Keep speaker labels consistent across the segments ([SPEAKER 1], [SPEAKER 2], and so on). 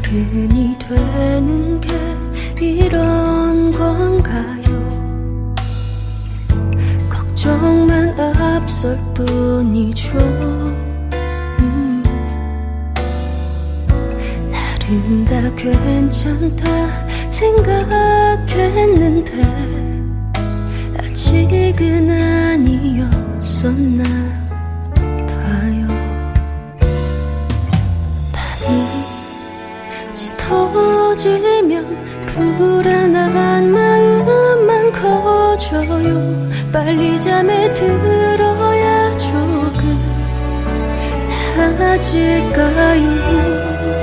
[SPEAKER 1] 어른이 되는 게 이런 건가요? 걱정만 앞설 뿐이죠. 나름 다 괜찮다 생각했는데 아직은 아니었었나 봐요. 밤이 짙어지면 불안한 마음만 커져요. 빨리 잠에 들어야 조금 나아질까요?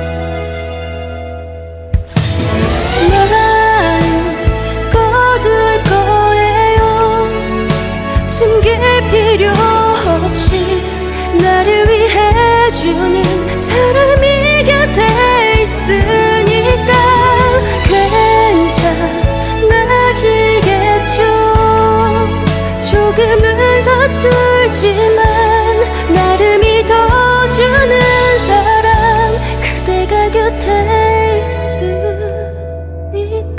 [SPEAKER 1] 필요 없이 나를 위해 주는 사람이 곁에 있으니까 괜찮아지겠죠. 조금은 서툴지만 나를 믿어주는 사람 그대가 곁에 있으니까.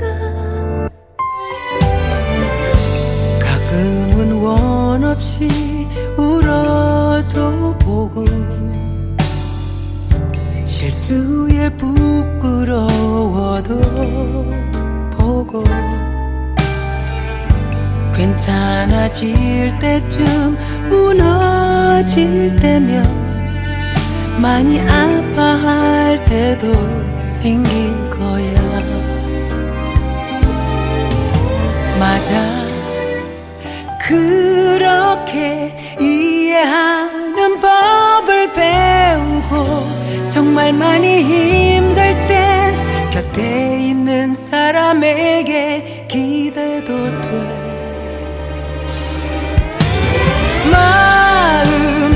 [SPEAKER 2] 가끔은 원 없이 울어도 보고 실수에 부끄러워도 보고 괜찮아질 때쯤 무너질 때면 많이 아파할 때도 생긴 거야. 맞아, 그렇게 이해하는 법을 배우고 정말 많이 힘들 땐 곁에 있는 사람에게 기대도 돼. 마음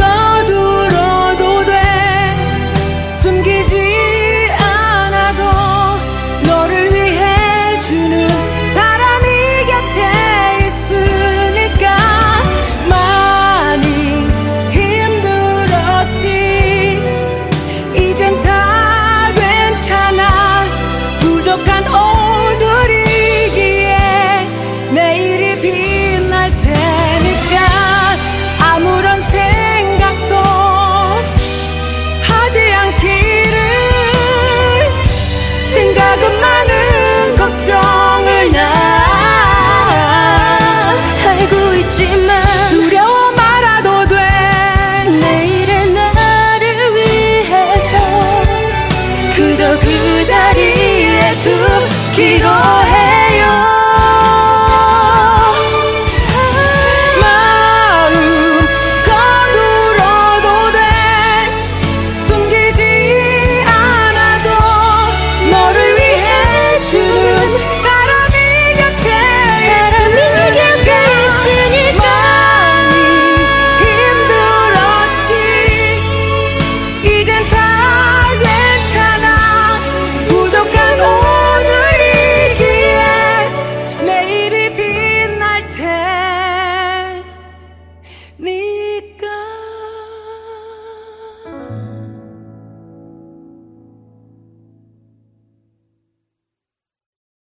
[SPEAKER 2] 거두러도 돼. 숨기지 않아도 너를 위해 주는 사람이 곁에 있으니까. 많이 힘들었지 이젠 다 괜찮아. 부족한 오늘이기에 내일이 빛날 테니까 아무런 생각도 하지 않기를. 생각은 많은 걱정을 나
[SPEAKER 1] 알고 있지만
[SPEAKER 2] 두려워 말아도 돼.
[SPEAKER 1] 내일의 나를 위해서 그저 그 자리에 두기로